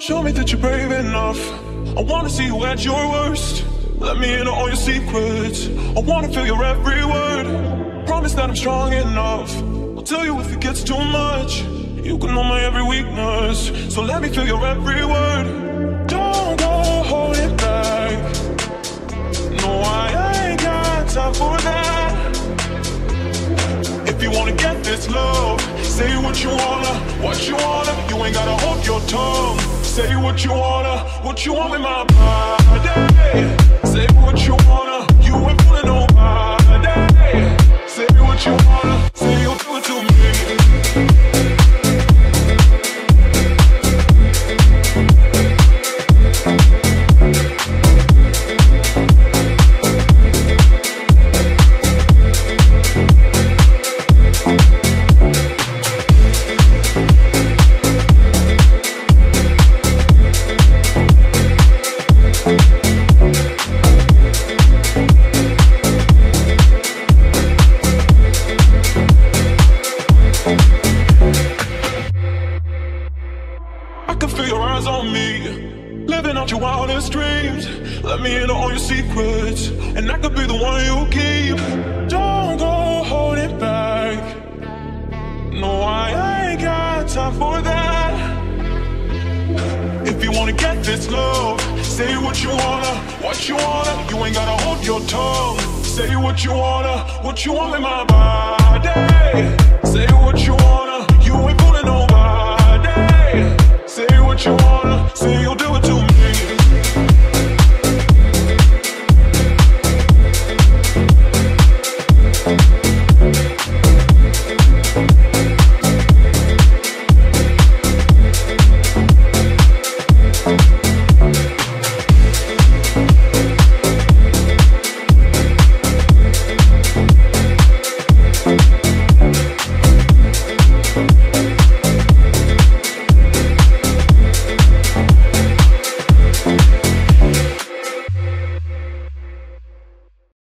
Show me that you're brave enough. I wanna see you at your worst. Let me in on all your secrets. I wanna feel your every word. Promise that I'm strong enough. I'll tell you if it gets too much. You can know my every weakness. So let me feel your every word. Don't go holding back. No, I ain't got time for that. If you wanna get this love, say what you wanna, what you wanna. You ain't gotta hold your tongue. Say what you want with my body. Say what you wanna, you ain't fooling nobody. Say what you wanna, say you'll do it to me. Let me in on all your secrets, and I could be the one you keep. Don't go holding back. No, I ain't got time for that. If you wanna get this love, say what you wanna, what you wanna. You ain't gotta hold your tongue. Say what you want with my body. Say what you want.